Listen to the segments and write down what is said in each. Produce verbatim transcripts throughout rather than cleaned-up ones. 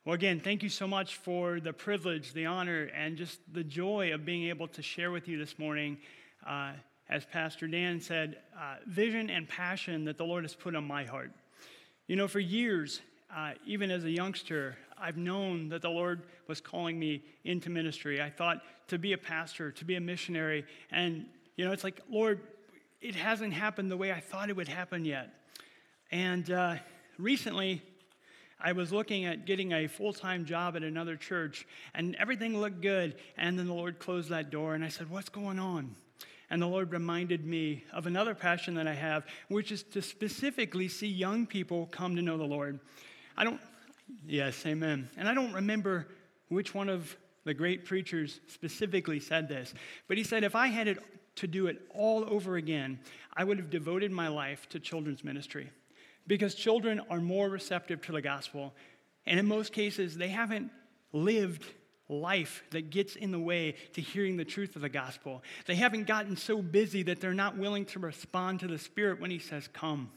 Well, again, thank you so much for the privilege, the honor, and just the joy of being able to share with you this morning. Uh, as Pastor Dan said, uh, vision and passion that the Lord has put on my heart. You know, for years, uh, even as a youngster, I've known that the Lord was calling me into ministry. I thought to be a pastor, to be a missionary, and, you know, it's like, Lord, it hasn't happened the way I thought it would happen yet. And uh, recently, I was looking at getting a full-time job at another church, and everything looked good, and then the Lord closed that door, and I said, what's going on? And the Lord reminded me of another passion that I have, which is to specifically see young people come to know the Lord. I don't, yes, amen. And I don't remember which one of the great preachers specifically said this, but he said, if I had it to do it all over again, I would have devoted my life to children's ministry. Because children are more receptive to the gospel. And in most cases, they haven't lived life that gets in the way to hearing the truth of the gospel. They haven't gotten so busy that they're not willing to respond to the Spirit when he says, come.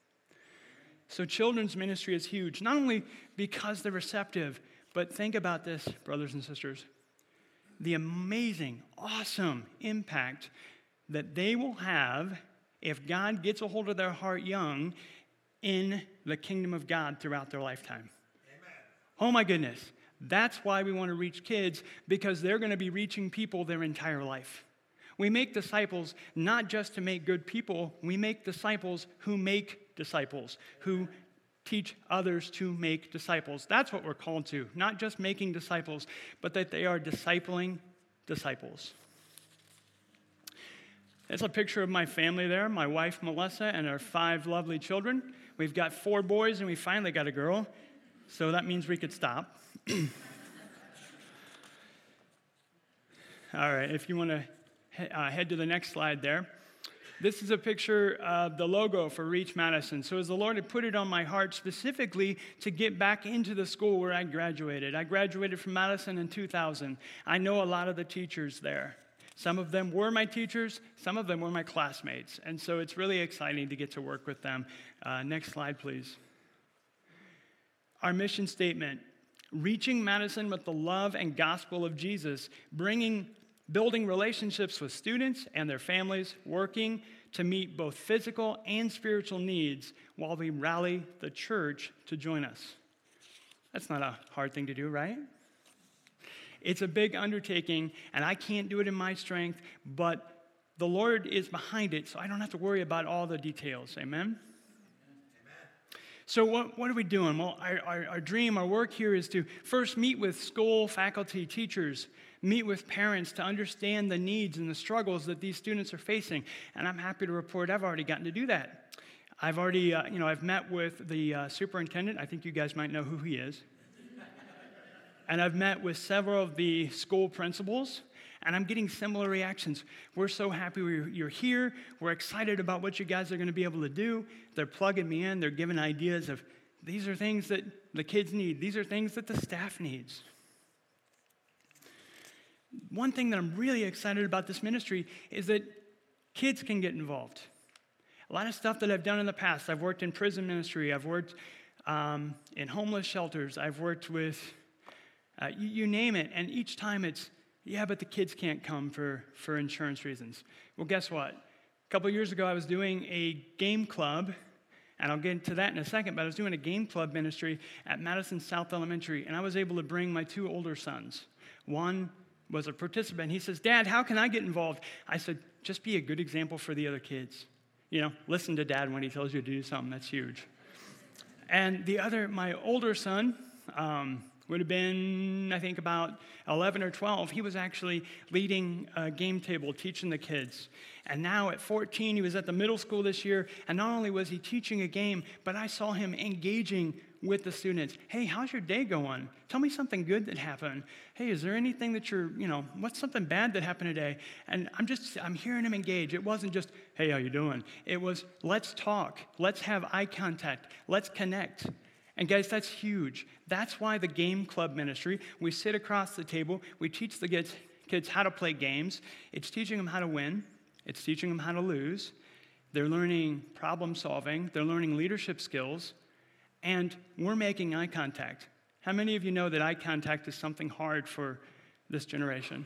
So children's ministry is huge, not only because they're receptive, but think about this, brothers and sisters. The amazing, awesome impact that they will have if God gets a hold of their heart young in the kingdom of God throughout their lifetime. Amen. Oh my goodness. That's why we want to reach kids, because they're going to be reaching people their entire life. We make disciples not just to make good people, we make disciples who make disciples, who teach others to make disciples. That's what we're called to, not just making disciples, but that they are discipling disciples. That's a picture of my family there, my wife, Melissa, and our five lovely children. We've got four boys, and we finally got a girl, so that means we could stop. All right, if you want to he- uh, head to the next slide there. This is a picture of the logo for Reach Madison. So as the Lord had put it on my heart specifically to get back into the school where I graduated. I graduated from Madison in two thousand. I know a lot of the teachers there. Some of them were my teachers, some of them were my classmates, and so it's really exciting to get to work with them. Uh, next slide, please. Our mission statement, reaching Madison with the love and gospel of Jesus, bringing, building relationships with students and their families, working to meet both physical and spiritual needs while we rally the church to join us. That's not a hard thing to do, right? It's a big undertaking, and I can't do it in my strength, but the Lord is behind it, so I don't have to worry about all the details. Amen? Amen. So what, what are we doing? Well, our, our, our dream, our work here is to first meet with school, faculty, teachers, meet with parents to understand the needs and the struggles that these students are facing, and I'm happy to report I've already gotten to do that. I've already, uh, you know, I've met with the uh, superintendent. I think you guys might know who he is. And I've met with several of the school principals, and I'm getting similar reactions. We're so happy we're, you're here. We're excited about what you guys are going to be able to do. They're plugging me in. They're giving ideas of these are things that the kids need. These are things that the staff needs. One thing that I'm really excited about this ministry is that kids can get involved. A lot of stuff that I've done in the past. I've worked in prison ministry. I've worked um, in homeless shelters. I've worked with... Uh, you, you name it, and each time it's, yeah, but the kids can't come for, for insurance reasons. Well, guess what? A couple years ago, I was doing a game club, and I'll get into that in a second, but I was doing a game club ministry at Madison South Elementary, and I was able to bring my two older sons. One was a participant. He says, Dad, how can I get involved? I said, just be a good example for the other kids. You know, listen to Dad when he tells you to do something. That's huge. And the other, my older son, um, would have been, I think, about eleven or twelve. He was actually leading a game table, teaching the kids. And now at fourteen, he was at the middle school this year, and not only was he teaching a game, but I saw him engaging with the students. Hey, how's your day going? Tell me something good that happened. Hey, is there anything that you're, you know, what's something bad that happened today? And I'm just, I'm hearing him engage. It wasn't just, hey, how you doing? It was, let's talk. Let's have eye contact. Let's connect. And guys, that's huge. That's why the game club ministry, we sit across the table, we teach the kids, kids how to play games. It's teaching them how to win. It's teaching them how to lose. They're learning problem solving. They're learning leadership skills. And we're making eye contact. How many of you know that eye contact is something hard for this generation?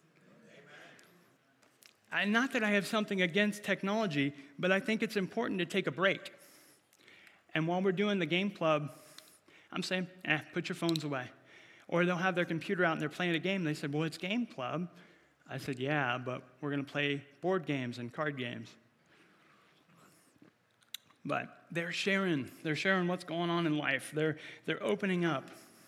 And not that I have something against technology, but I think it's important to take a break. And while we're doing the game club, I'm saying, eh, put your phones away. Or they'll have their computer out and they're playing a game. They said, well, it's game club. I said, yeah, but we're going to play board games and card games. But they're sharing. They're sharing what's going on in life. They're, they're opening up.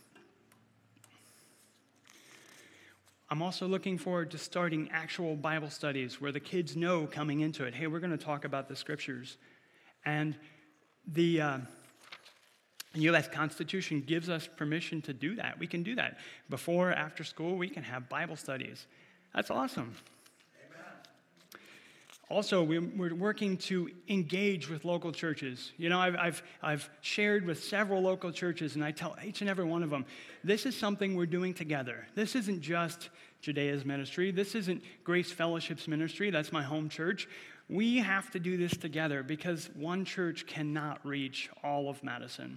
I'm also looking forward to starting actual Bible studies where the kids know coming into it, hey, we're going to talk about the scriptures. And the uh, U S Constitution gives us permission to do that. We can do that. Before, after school, we can have Bible studies. That's awesome. Amen. Also, we're working to engage with local churches. You know, I've, I've, I've shared with several local churches, and I tell each and every one of them, this is something we're doing together. This isn't just Judea's ministry. This isn't Grace Fellowship's ministry. That's my home church. We have to do this together because one church cannot reach all of Madison.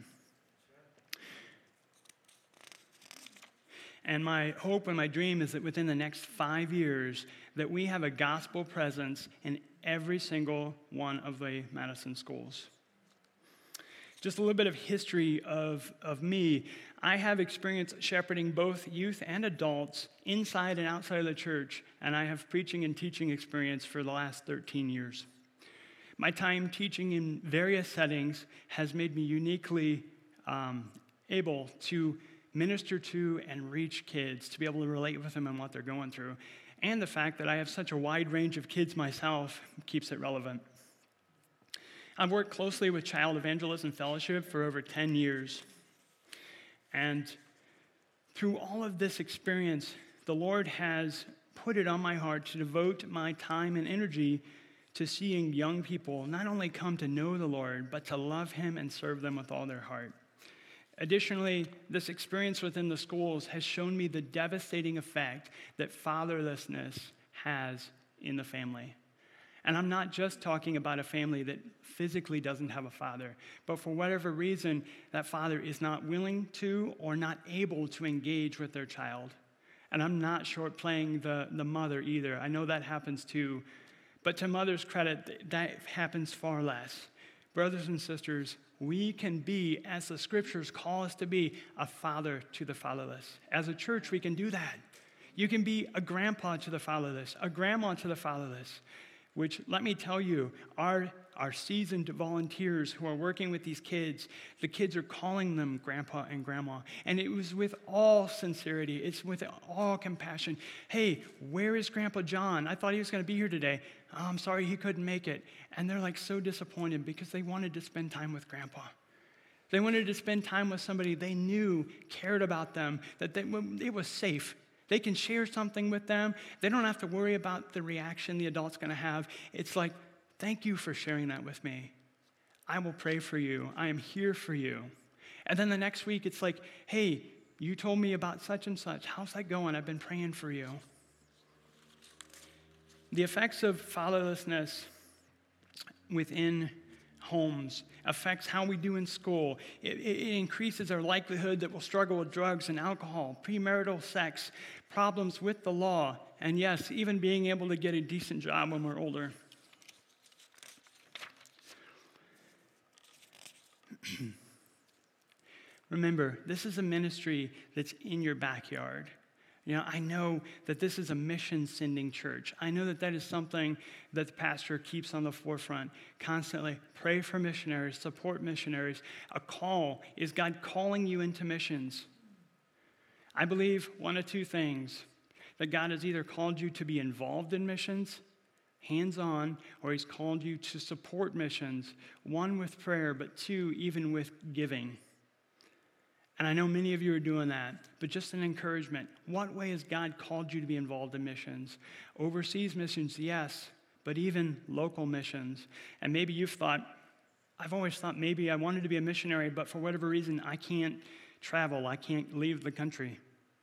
And my hope and my dream is that within the next five years, that we have a gospel presence in every single one of the Madison schools. Just a little bit of history of, of me. I have experience shepherding both youth and adults inside and outside of the church, and I have preaching and teaching experience for the last thirteen years. My time teaching in various settings has made me uniquely um, able to minister to and reach kids, to be able to relate with them and what they're going through. And the fact that I have such a wide range of kids myself keeps it relevant. I've worked closely with Child Evangelism Fellowship for over ten years. And through all of this experience, the Lord has put it on my heart to devote my time and energy to seeing young people not only come to know the Lord, but to love Him and serve them with all their heart. Additionally, this experience within the schools has shown me the devastating effect that fatherlessness has in the family. And I'm not just talking about a family that physically doesn't have a father, but for whatever reason, that father is not willing to or not able to engage with their child. And I'm not short playing the, the mother either. I know that happens too. But to mother's credit, that happens far less. Brothers and sisters, we can be, as the scriptures call us to be, a father to the fatherless. As a church, we can do that. You can be a grandpa to the fatherless, a grandma to the fatherless, which, let me tell you, our, our seasoned volunteers who are working with these kids, the kids are calling them grandpa and grandma. And it was with all sincerity. It's with all compassion. Hey, where is Grandpa John? I thought he was going to be here today. Oh, I'm sorry he couldn't make it. And they're like so disappointed because they wanted to spend time with Grandpa. They wanted to spend time with somebody they knew cared about them, that they, it was safe. They can share something with them. They don't have to worry about the reaction the adult's going to have. It's like, thank you for sharing that with me. I will pray for you. I am here for you. And then the next week, it's like, hey, you told me about such and such. How's that going? I've been praying for you. The effects of fatherlessness within homes affects how we do in school. It, it increases our likelihood that we'll struggle with drugs and alcohol, premarital sex, problems with the law, and yes, even being able to get a decent job when we're older. Remember, this is a ministry that's in your backyard. You know, I know that this is a mission-sending church. I know that that is something that the pastor keeps on the forefront constantly. Pray for missionaries, support missionaries. A call. Is God calling you into missions? I believe one of two things, that God has either called you to be involved in missions, hands-on, or He's called you to support missions, one with prayer, but two, even with giving. And I know many of you are doing that, but just an encouragement. What way has God called you to be involved in missions? Overseas missions, yes, but even local missions. And maybe you've thought, I've always thought maybe I wanted to be a missionary, but for whatever reason, I can't travel. I can't leave the country.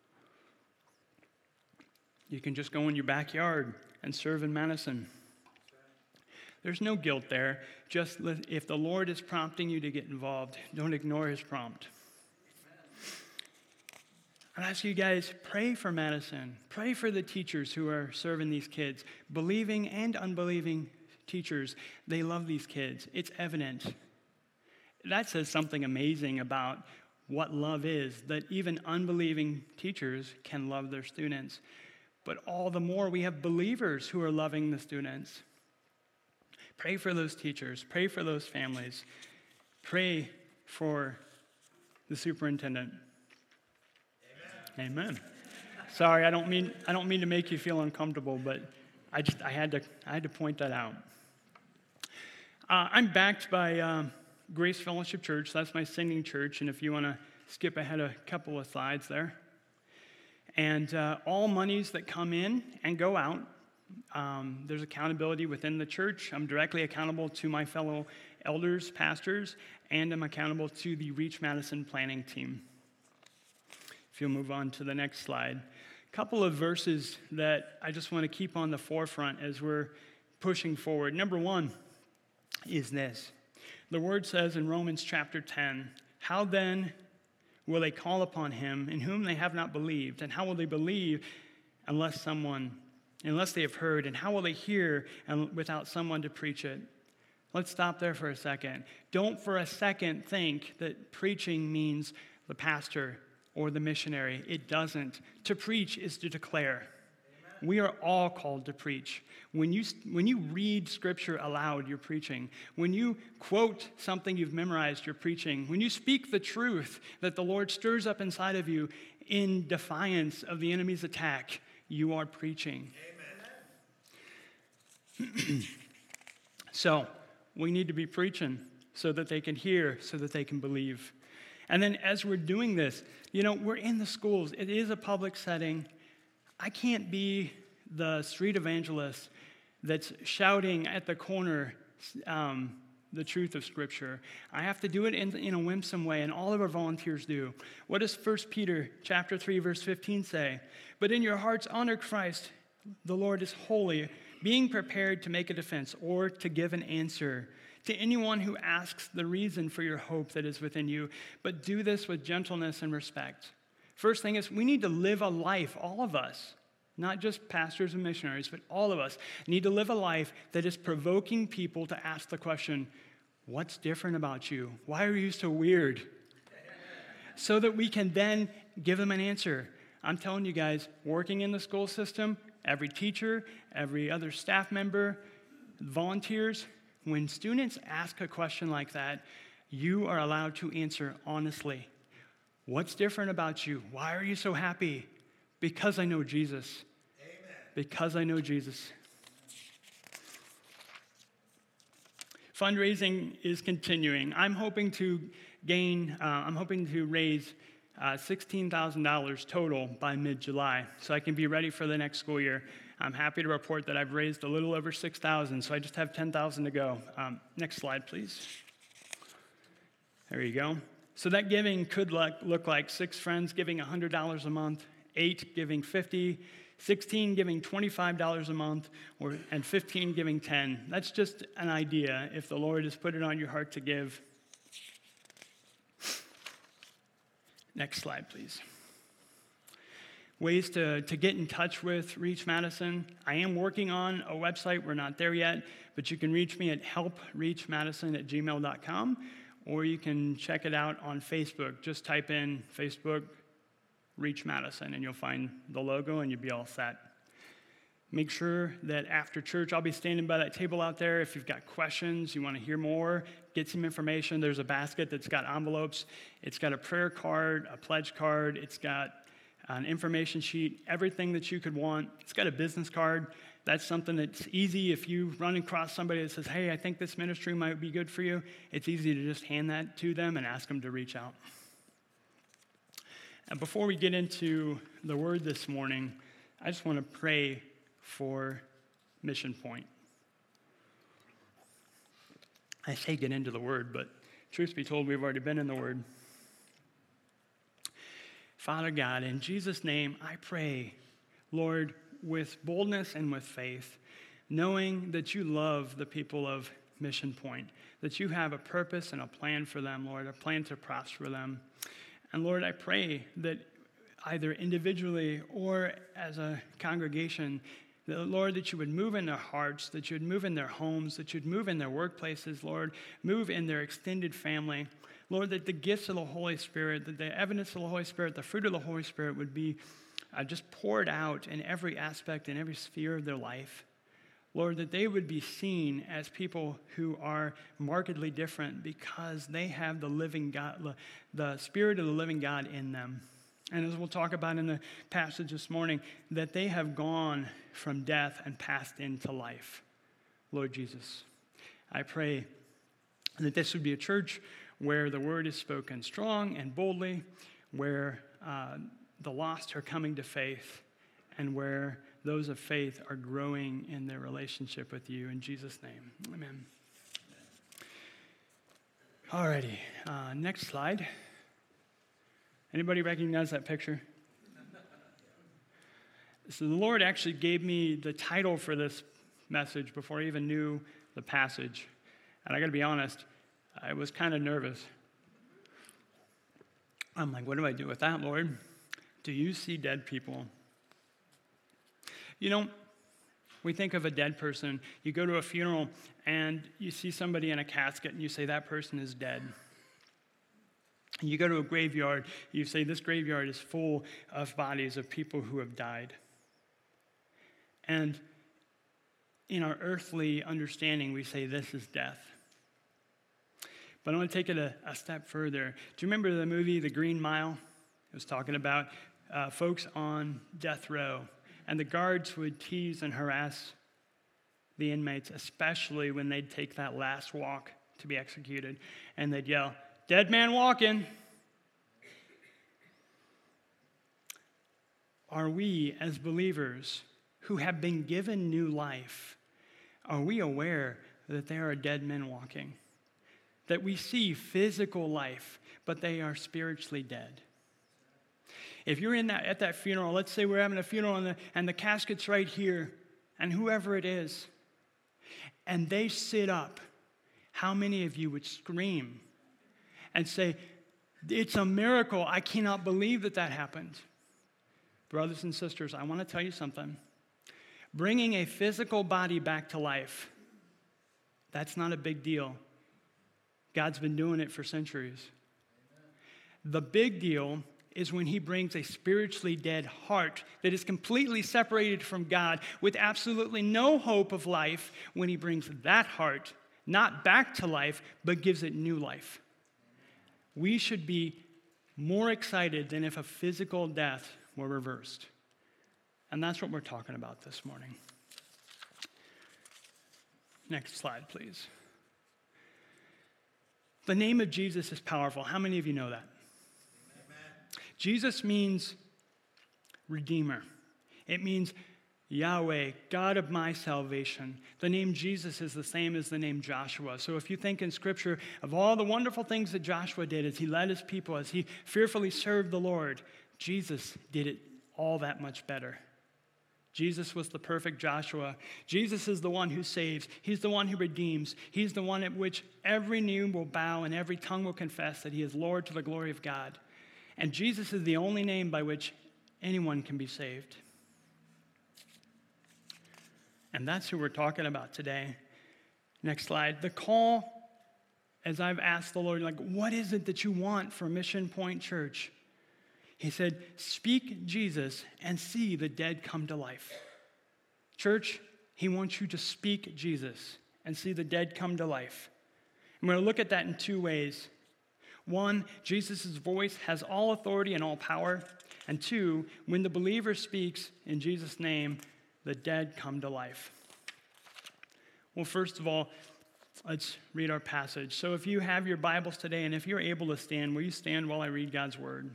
You can just go in your backyard and serve in Madison. There's no guilt there. Just if the Lord is prompting you to get involved, don't ignore His prompt. I ask you guys, pray for Madison. Pray for the teachers who are serving these kids. Believing and unbelieving teachers, they love these kids. It's evident. That says something amazing about what love is, that even unbelieving teachers can love their students. But all the more we have believers who are loving the students. Pray for those teachers. Pray for those families. Pray for the superintendent. Amen. Amen. Sorry, I don't mean I don't mean to make you feel uncomfortable, but I just I had to I had to point that out. Uh, I'm backed by um, Grace Fellowship Church. That's my singing church, and if you want to skip ahead a couple of slides there. And uh, all monies that come in and go out, um, there's accountability within the church. I'm directly accountable to my fellow elders, pastors, and I'm accountable to the Reach Madison planning team. If you'll move on to the next slide. A couple of verses that I just want to keep on the forefront as we're pushing forward. Number one is this. The word says in Romans chapter ten, how then will they call upon him in whom they have not believed? And how will they believe unless someone, unless they have heard? And how will they hear and without someone to preach it? Let's stop there for a second. Don't for a second think that preaching means the pastor or the missionary. It doesn't. To preach is to declare. Amen. We are all called to preach. When you, when you read Scripture aloud, you're preaching. When you quote something you've memorized, you're preaching. When you speak the truth that the Lord stirs up inside of you in defiance of the enemy's attack, you are preaching. Amen. So, we need to be preaching so that they can hear, so that they can believe. And then as we're doing this, you know, we're in the schools. It is a public setting. I can't be the street evangelist that's shouting at the corner um, the truth of Scripture. I have to do it in, in a winsome way, and all of our volunteers do. What does First Peter chapter three, verse fifteen say? But in your hearts honor Christ, the Lord is holy, being prepared to make a defense or to give an answer to anyone who asks the reason for your hope that is within you, but do this with gentleness and respect. First thing is, we need to live a life, all of us, not just pastors and missionaries, but all of us need to live a life that is provoking people to ask the question, what's different about you? Why are you so weird? So that we can then give them an answer. I'm telling you guys, working in the school system, every teacher, every other staff member, volunteers, when students ask a question like that, you are allowed to answer honestly. What's different about you? Why are you so happy? Because I know Jesus. Amen. Because I know Jesus. Fundraising is continuing. I'm hoping to gain, uh, I'm hoping to raise uh, sixteen thousand dollars total by mid-July, so I can be ready for the next school year. I'm happy to report that I've raised a little over six thousand dollars, so I just have ten thousand dollars to go. Um, next slide, please. There you go. So that giving could look, look like six friends giving one hundred dollars a month, eight giving fifty dollars, sixteen giving twenty-five dollars a month, or, and fifteen giving ten dollars. That's just an idea if the Lord has put it on your heart to give. Next slide, please. Ways to, to get in touch with Reach Madison. I am working on a website. We're not there yet, but you can reach me at help reach madison at gmail dot com, or you can check it out on Facebook. Just type in Facebook Reach Madison, and you'll find the logo, and you'll be all set. Make sure that after church, I'll be standing by that table out there. If you've got questions, you want to hear more, get some information, there's a basket that's got envelopes. It's got a prayer card, a pledge card. It's got an information sheet, everything that you could want. It's got a business card. That's something that's easy. If you run across somebody that says, hey, I think this ministry might be good for you, it's easy to just hand that to them and ask them to reach out. And before we get into the word this morning, I just want to pray for Mission Point. I say get into the word, but truth be told, we've already been in the word. Father God, in Jesus' name, I pray, Lord, with boldness and with faith, knowing that you love the people of Mission Point, that you have a purpose and a plan for them, Lord, a plan to prosper them. And Lord, I pray that either individually or as a congregation, that, Lord, that you would move in their hearts, that you would move in their homes, that you'd move in their workplaces, Lord, move in their extended family. Lord, that the gifts of the Holy Spirit, that the evidence of the Holy Spirit, the fruit of the Holy Spirit would be uh, just poured out in every aspect, in every sphere of their life. Lord, that they would be seen as people who are markedly different because they have the living God, the Spirit of the living God in them. And as we'll talk about in the passage this morning, that they have gone from death and passed into life. Lord Jesus, I pray that this would be a church where the word is spoken strong and boldly, where uh, the lost are coming to faith, and where those of faith are growing in their relationship with you. In Jesus' name, amen. All righty, uh, next slide. Anybody recognize that picture? So the Lord actually gave me the title for this message before I even knew the passage. And I got to be honest, I was kind of nervous. I'm like, what do I do with that, Lord? Do you see dead people? You know, we think of a dead person. You go to a funeral and you see somebody in a casket and you say, that person is dead. You go to a graveyard, you say, this graveyard is full of bodies of people who have died. And in our earthly understanding, we say, this is death. But I want to take it a, a step further. Do you remember the movie The Green Mile? It was talking about uh, folks on death row. And the guards would tease and harass the inmates, especially when they'd take that last walk to be executed. And they'd yell, dead man walking. Are we, as believers who have been given new life, are we aware that there are dead men walking? That we see physical life, but they are spiritually dead? If you're in that at that funeral, let's say we're having a funeral and the, and the casket's right here, and whoever it is, and they sit up, how many of you would scream and say, it's a miracle, I cannot believe that that happened? Brothers and sisters, I want to tell you something. Bringing a physical body back to life, that's not a big deal. God's been doing it for centuries. The big deal is when he brings a spiritually dead heart that is completely separated from God with absolutely no hope of life, when he brings that heart not back to life, but gives it new life. We should be more excited than if a physical death were reversed. And that's what we're talking about this morning. Next slide, please. The name of Jesus is powerful. How many of you know that? Amen. Jesus means Redeemer. It means Yahweh, God of my salvation. The name Jesus is the same as the name Joshua. So if you think in Scripture of all the wonderful things that Joshua did as he led his people, as he fearfully served the Lord, Jesus did it all that much better. Jesus was the perfect Joshua. Jesus is the one who saves. He's the one who redeems. He's the one at which every knee will bow and every tongue will confess that he is Lord to the glory of God. And Jesus is the only name by which anyone can be saved. And that's who we're talking about today. Next slide. The call, as I've asked the Lord, like, what is it that you want for Mission Point Church? He said, speak Jesus and see the dead come to life. Church, he wants you to speak Jesus and see the dead come to life. I'm going to look at that in two ways. One, Jesus' voice has all authority and all power. And two, when the believer speaks in Jesus' name, the dead come to life. Well, first of all, let's read our passage. So if you have your Bibles today, and if you're able to stand, will you stand while I read God's word?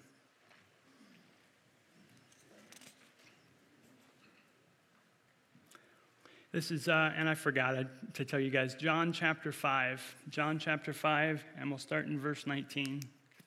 This is, uh, and I forgot to tell you guys, John chapter five. John chapter five, and we'll start in verse nineteen.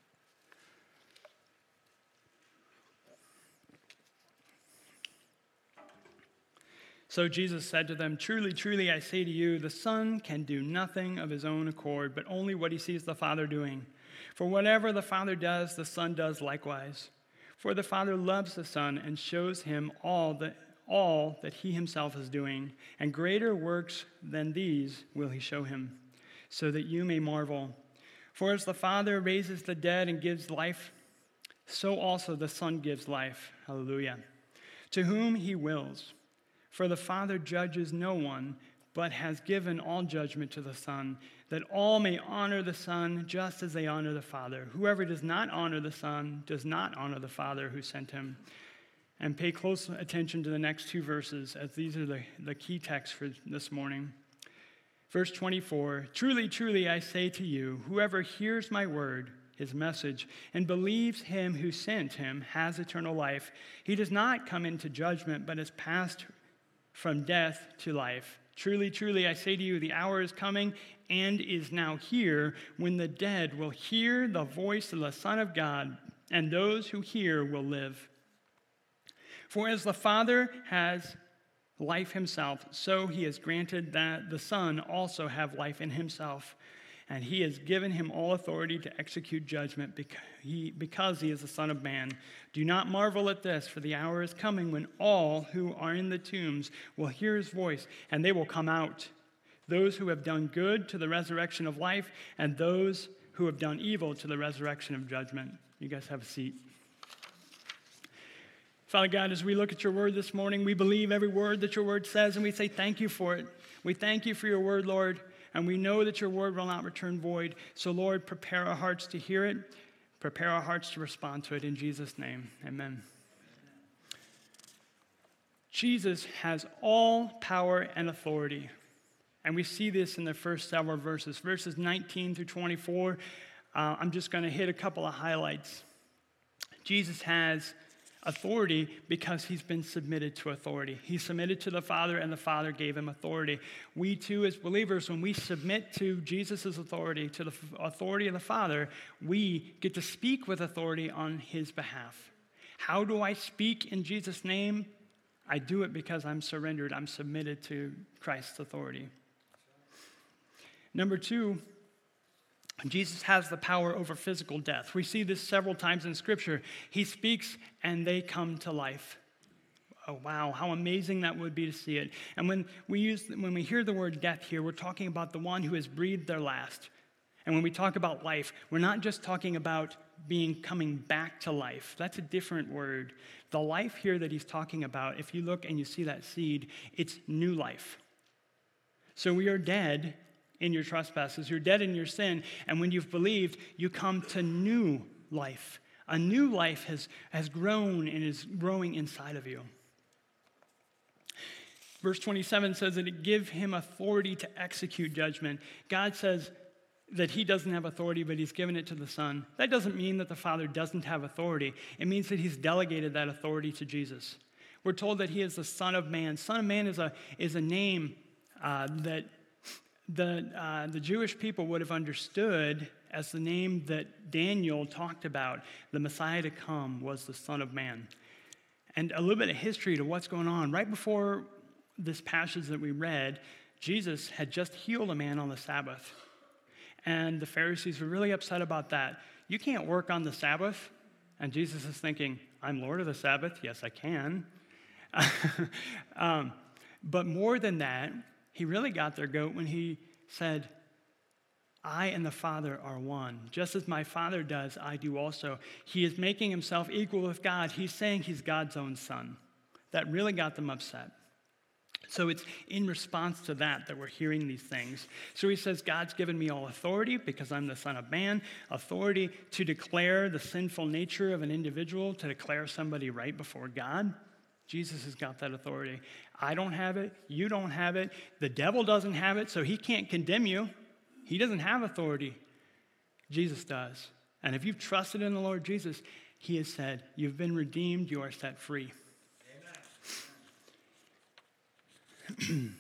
So Jesus said to them, truly, truly, I say to you, the Son can do nothing of his own accord, but only what he sees the Father doing. For whatever the Father does, the Son does likewise. For the Father loves the Son and shows him all that, all that he himself is doing, and greater works than these will he show him, so that you may marvel. For as the Father raises the dead and gives life, so also the Son gives life. Hallelujah. To whom he wills. For the Father judges no one, but has given all judgment to the Son, that all may honor the Son just as they honor the Father. Whoever does not honor the Son does not honor the Father who sent him. And pay close attention to the next two verses, as these are the, the key texts for this morning. Verse twenty-four, truly, truly, I say to you, whoever hears my word, his message, and believes him who sent him has eternal life. He does not come into judgment, but has passed from death to life. Truly, truly, I say to you, the hour is coming and is now here when the dead will hear the voice of the Son of God, and those who hear will live. For as the Father has life himself, so he has granted that the Son also have life in himself. And he has given him all authority to execute judgment because he, because he is the Son of Man. Do not marvel at this, for the hour is coming when all who are in the tombs will hear his voice, and they will come out. Those who have done good to the resurrection of life, and those who have done evil to the resurrection of judgment. You guys have a seat. Father God, as we look at your word this morning, we believe every word that your word says, and we say thank you for it. We thank you for your word, Lord. And we know that your word will not return void. So, Lord, prepare our hearts to hear it. Prepare our hearts to respond to it. In Jesus' name, amen. Jesus has all power and authority. And we see this in the first several verses. Verses nineteen through twenty-four, uh, I'm just going to hit a couple of highlights. Jesus has authority because he's been submitted to authority. He submitted to the Father, and the Father gave him authority. We too, as believers, when we submit to Jesus' authority, to the authority of the Father, we get to speak with authority on his behalf. How do I speak in Jesus' name? I do it because I'm surrendered. I'm submitted to Christ's authority. Number two, Jesus has the power over physical death. We see this several times in Scripture. He speaks and they come to life. Oh, wow, how amazing that would be to see it. And when we use, when we hear the word death here, we're talking about the one who has breathed their last. And when we talk about life, we're not just talking about being coming back to life. That's a different word. The life here that he's talking about, if you look and you see that seed, it's new life. So we are dead in your trespasses. You're dead in your sin. And when you've believed, you come to new life. A new life has, has grown and is growing inside of you. Verse twenty-seven says that it gives him authority to execute judgment. God says that he doesn't have authority, but he's given it to the Son. That doesn't mean that the Father doesn't have authority. It means that he's delegated that authority to Jesus. We're told that he is the Son of Man. Son of Man is a, is a name uh, that The, uh, the Jewish people would have understood as the name that Daniel talked about. The Messiah to come was the Son of Man. And a little bit of history to what's going on. Right before this passage that we read, Jesus had just healed a man on the Sabbath. And the Pharisees were really upset about that. You can't work on the Sabbath. And Jesus is thinking, I'm Lord of the Sabbath. Yes, I can. um, but more than that, he really got their goat when he said, I and the Father are one. Just as my Father does, I do also. He is making himself equal with God. He's saying he's God's own son. That really got them upset. So it's in response to that that we're hearing these things. So he says, God's given me all authority because I'm the Son of Man, authority to declare the sinful nature of an individual, to declare somebody right before God. Jesus has got that authority. I don't have it. You don't have it. The devil doesn't have it, so he can't condemn you. He doesn't have authority. Jesus does. And if you've trusted in the Lord Jesus, he has said, you've been redeemed, you are set free. Amen.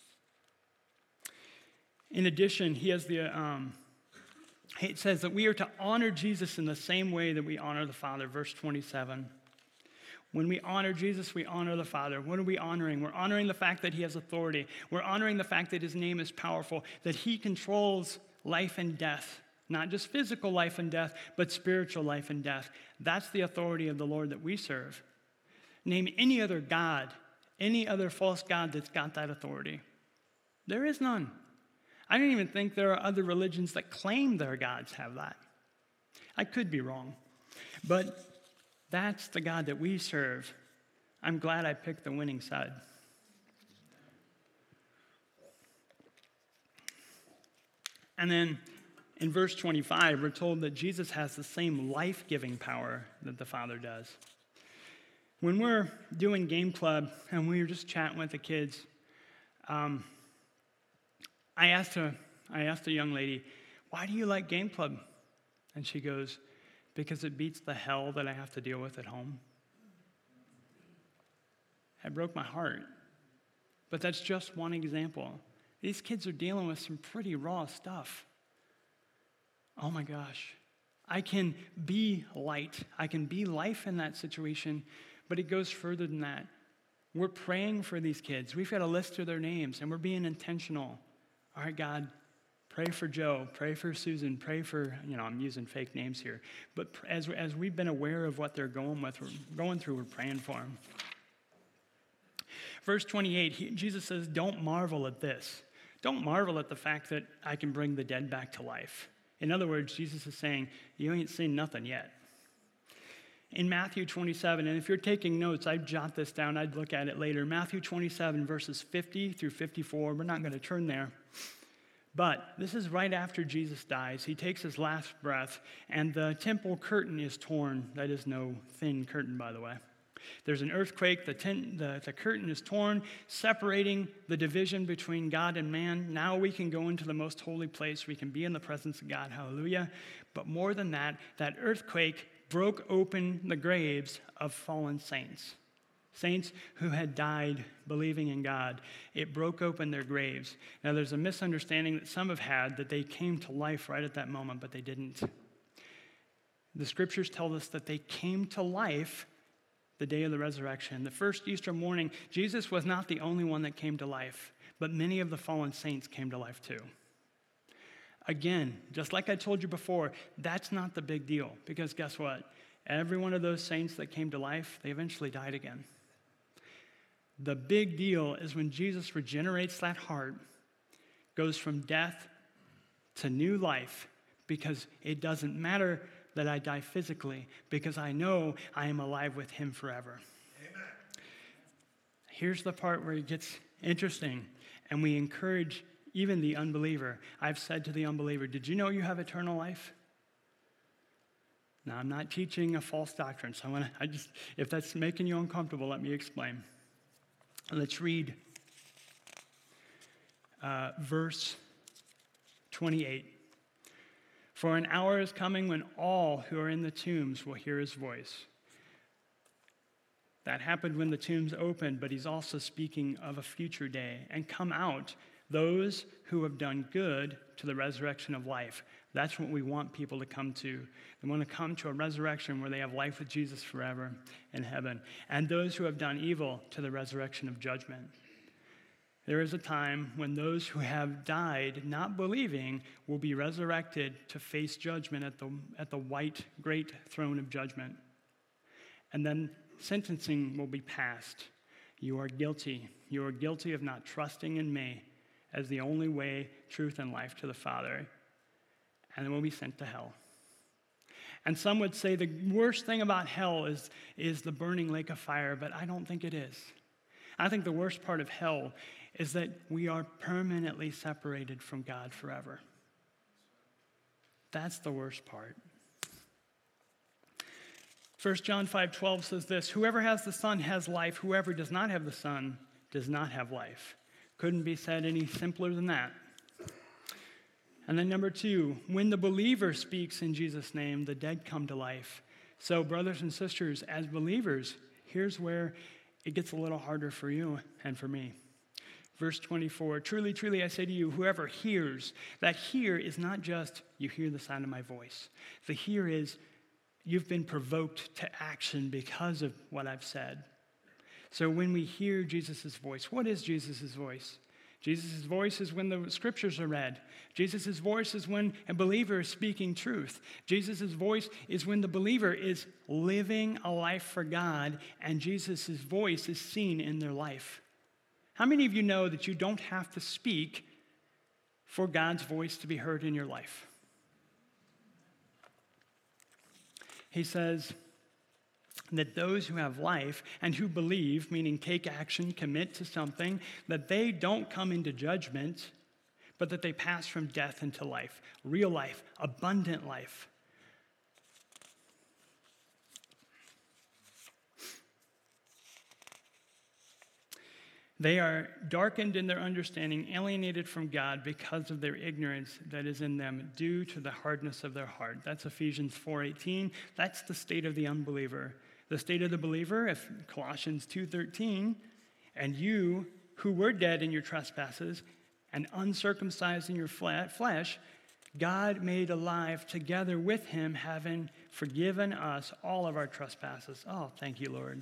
In addition, he has the, um, it says that we are to honor Jesus in the same way that we honor the Father. Verse twenty-seven. When we honor Jesus, we honor the Father. What are we honoring? We're honoring the fact that he has authority. We're honoring the fact that his name is powerful, that he controls life and death, Not just physical life and death, but spiritual life and death. That's the authority of the Lord that we serve. Name any other God, any other false god that's got that authority. There is none. I don't even think there are other religions that claim their gods have that. I could be wrong. But that's the God that we serve. I'm glad I picked the winning side. And then in verse twenty-five, we're told that Jesus has the same life-giving power that the Father does. When we're doing game club and we were just chatting with the kids, um, I asked a, I asked a young lady, why do you like game club? And she goes, because it beats the hell that I have to deal with at home. It broke my heart. But that's just one example. These kids are dealing with some pretty raw stuff. Oh my gosh. I can be light. I can be life in that situation, but it goes further than that. We're praying for these kids. We've got a list of their names, and we're being intentional. All right, God, pray for Joe, pray for Susan, pray for, you know, I'm using fake names here. But as, as we've been aware of what they're going with, we're going through, we're praying for them. Verse twenty-eight, he, Jesus says, don't marvel at this. Don't marvel at the fact that I can bring the dead back to life. In other words, Jesus is saying, you ain't seen nothing yet. In Matthew twenty-seven, and if you're taking notes, I'd jot this down, I'd look at it later. Matthew twenty-seven, verses fifty through fifty-four, we're not going to turn there. But this is right after Jesus dies. He takes his last breath, and the temple curtain is torn. That is no thin curtain, by the way. There's an earthquake, the, ten, the, the curtain is torn, separating the division between God and man. Now we can go into the most holy place. We can be in the presence of God, hallelujah. But more than that, that earthquake broke open the graves of fallen saints. Saints who had died believing in God. It broke open their graves. Now there's a misunderstanding that some have had that they came to life right at that moment, but they didn't. The scriptures tell us that they came to life the day of the resurrection. The first Easter morning, Jesus was not the only one that came to life, but many of the fallen saints came to life too. Again, just like I told you before, that's not the big deal, because guess what? Every one of those saints that came to life, they eventually died again. The big deal is when Jesus regenerates that heart, goes from death to new life, because it doesn't matter that I die physically, because I know I am alive with him forever. Amen. Here's the part where it gets interesting, and we encourage even the unbeliever. I've said to the unbeliever, did you know you have eternal life? Now, I'm not teaching a false doctrine, so I want to, I just, if that's making you uncomfortable, let me explain. Let's read uh, verse twenty-eight. For an hour is coming when all who are in the tombs will hear his voice. That happened when the tombs opened, but he's also speaking of a future day. And come out, those who have done good, to the resurrection of life. That's what we want people to come to. They want to come to a resurrection where they have life with Jesus forever in heaven. And those who have done evil, to the resurrection of judgment. There is a time when those who have died not believing will be resurrected to face judgment at the, at the white, great throne of judgment. And then sentencing will be passed. You are guilty. You are guilty of not trusting in me as the only way, truth, and life to the Father. And then we'll be sent to hell. And some would say the worst thing about hell is, is the burning lake of fire, but I don't think it is. I think the worst part of hell is that we are permanently separated from God forever. That's the worst part. First John five twelve says this, whoever has the Son has life. Whoever does not have the Son does not have life. Couldn't be said any simpler than that. And then number two, when the believer speaks in Jesus' name, the dead come to life. So brothers and sisters, as believers, here's where it gets a little harder for you and for me. Verse twenty-four, truly, truly, I say to you, whoever hears, that hear is not just you hear the sound of my voice. The hear is you've been provoked to action because of what I've said. So when we hear Jesus' voice, what is Jesus' voice? Jesus' voice is when the scriptures are read. Jesus' voice is when a believer is speaking truth. Jesus' voice is when the believer is living a life for God, and Jesus' voice is seen in their life. How many of you know that you don't have to speak for God's voice to be heard in your life? He says that those who have life and who believe, meaning take action, commit to something, that they don't come into judgment, but that they pass from death into life, real life, abundant life. They are darkened in their understanding, alienated from God because of their ignorance that is in them due to the hardness of their heart. That's Ephesians four eighteen. That's the state of the unbeliever. The state of the believer, if Colossians two thirteen, and you who were dead in your trespasses and uncircumcised in your flesh, God made alive together with him, having forgiven us all of our trespasses. Oh, thank you, Lord.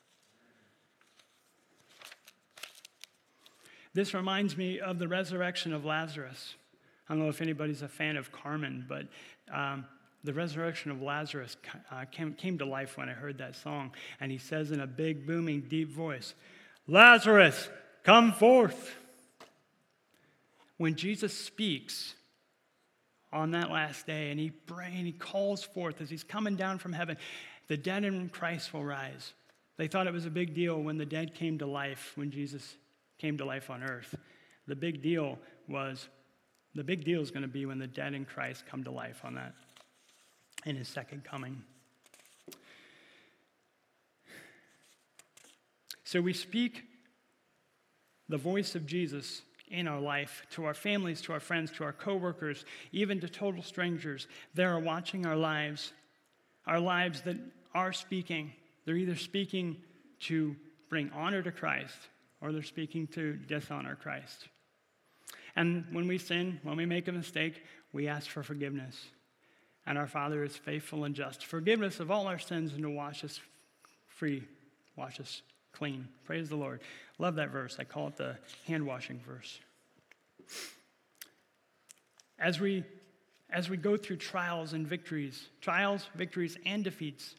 This reminds me of the resurrection of Lazarus. I don't know if anybody's a fan of Carmen, but um, the resurrection of Lazarus uh, came, came to life when I heard that song. And he says in a big, booming, deep voice, "Lazarus, come forth." When Jesus speaks on that last day and he, and he calls forth as he's coming down from heaven, the dead in Christ will rise. They thought it was a big deal when the dead came to life, when Jesus came to life on earth. The big deal was, the big deal is going to be when the dead in Christ come to life on that, in his second coming. So we speak the voice of Jesus in our life to our families, to our friends, to our coworkers, even to total strangers. They are watching our lives, our lives that are speaking. They're either speaking to bring honor to Christ, or they're speaking to dishonor Christ. And when we sin, when we make a mistake, we ask for forgiveness. And our Father is faithful and just to forgive us of all our sins and to wash us free, wash us clean. Praise the Lord. Love that verse. I call it the hand-washing verse. As we, as we go through trials and victories, trials, victories, and defeats,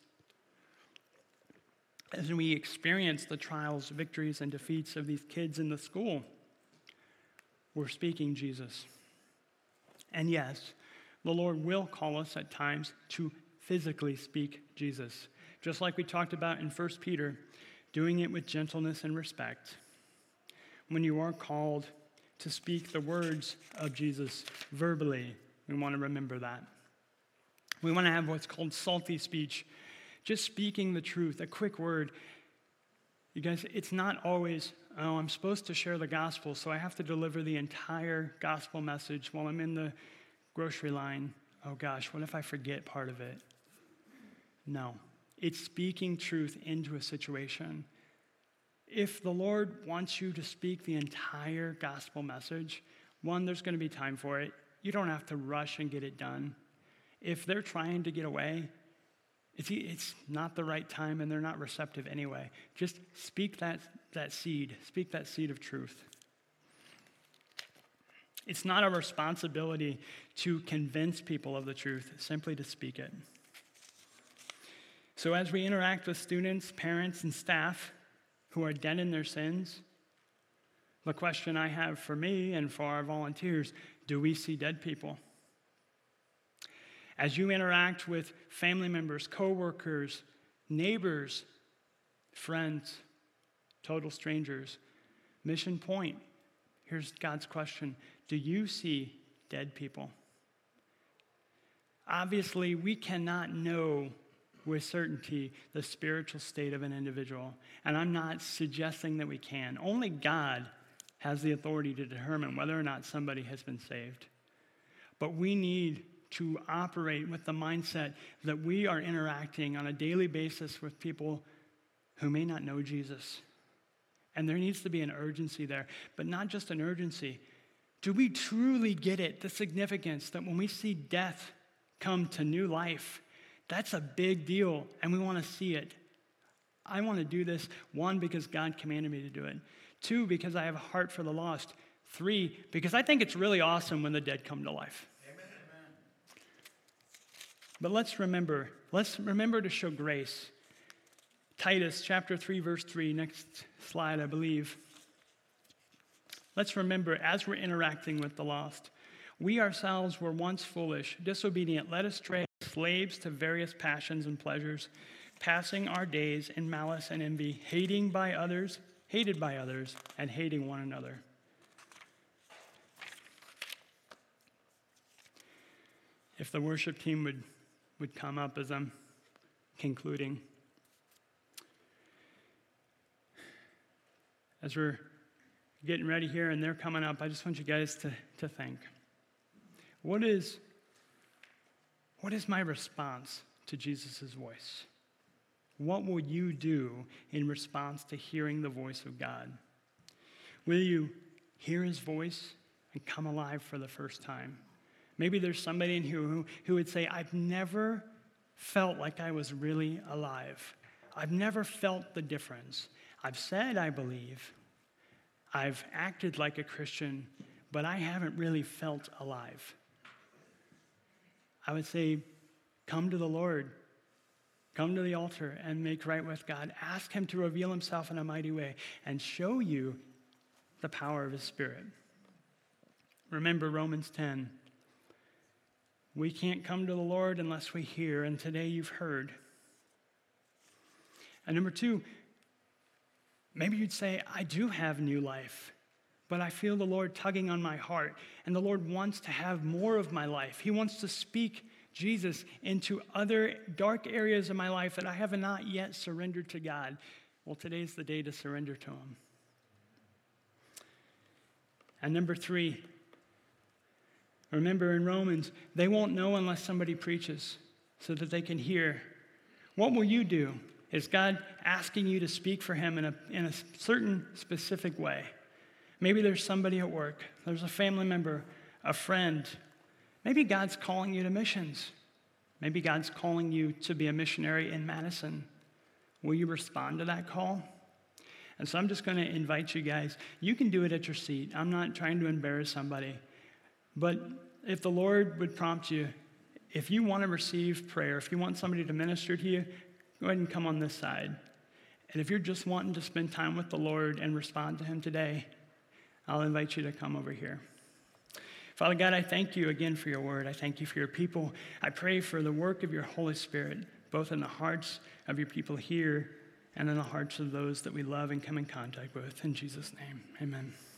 as we experience the trials, victories, and defeats of these kids in the school, we're speaking Jesus. And yes, the Lord will call us at times to physically speak Jesus. Just like we talked about in First Peter, doing it with gentleness and respect. When you are called to speak the words of Jesus verbally, we want to remember that. We want to have what's called salty speech, just speaking the truth, a quick word. You guys, it's not always, oh, I'm supposed to share the gospel, so I have to deliver the entire gospel message while I'm in the grocery line. Oh gosh, what if I forget part of it? No, it's speaking truth into a situation. If the Lord wants you to speak the entire gospel message, one, there's going to be time for it. You don't have to rush and get it done. If they're trying to get away, It's, it's not the right time and they're not receptive anyway. Just speak that, that seed. Speak that seed of truth. It's not our responsibility to convince people of the truth, simply to speak it. So as we interact with students, parents, and staff who are dead in their sins, the question I have for me and for our volunteers, do we see dead people? As you interact with family members, coworkers, neighbors, friends, total strangers, Mission Point, here's God's question. Do you see dead people? Obviously, we cannot know with certainty the spiritual state of an individual, and I'm not suggesting that we can. Only God has the authority to determine whether or not somebody has been saved. But we need to operate with the mindset that we are interacting on a daily basis with people who may not know Jesus. And there needs to be an urgency there, but not just an urgency. Do we truly get it, the significance that when we see death come to new life, that's a big deal, and we want to see it. I want to do this, one, because God commanded me to do it. Two, because I have a heart for the lost. Three, because I think it's really awesome when the dead come to life. Amen. But let's remember, let's remember to show grace. Titus chapter three, verse three, next slide, I believe. Let's remember, as we're interacting with the lost, we ourselves were once foolish, disobedient, led astray, slaves to various passions and pleasures, passing our days in malice and envy, hating by others, hated by others, and hating one another. If the worship team would, would come up as I'm concluding. As we're getting ready here and they're coming up, I just want you guys to, to think. What is, what is my response to Jesus' voice? What will you do in response to hearing the voice of God? Will you hear his voice and come alive for the first time? Maybe there's somebody in here who, who would say, I've never felt like I was really alive. I've never felt the difference. I've said I believe. I've acted like a Christian, but I haven't really felt alive. I would say, come to the Lord. Come to the altar and make right with God. Ask him to reveal himself in a mighty way and show you the power of his Spirit. Remember Romans ten. We can't come to the Lord unless we hear, and today you've heard. And number two, maybe you'd say, I do have new life, but I feel the Lord tugging on my heart, and the Lord wants to have more of my life. He wants to speak Jesus into other dark areas of my life that I have not yet surrendered to God. Well, today's the day to surrender to him. And number three, remember in Romans, they won't know unless somebody preaches so that they can hear. What will you do? Is God asking you to speak for him in a, in a certain specific way? Maybe there's somebody at work. There's a family member, a friend. Maybe God's calling you to missions. Maybe God's calling you to be a missionary in Madison. Will you respond to that call? And so I'm just going to invite you guys. You can do it at your seat. I'm not trying to embarrass somebody. But if the Lord would prompt you, if you want to receive prayer, if you want somebody to minister to you, go ahead and come on this side. And if you're just wanting to spend time with the Lord and respond to him today, I'll invite you to come over here. Father God, I thank you again for your word. I thank you for your people. I pray for the work of your Holy Spirit, both in the hearts of your people here and in the hearts of those that we love and come in contact with. In Jesus' name, amen.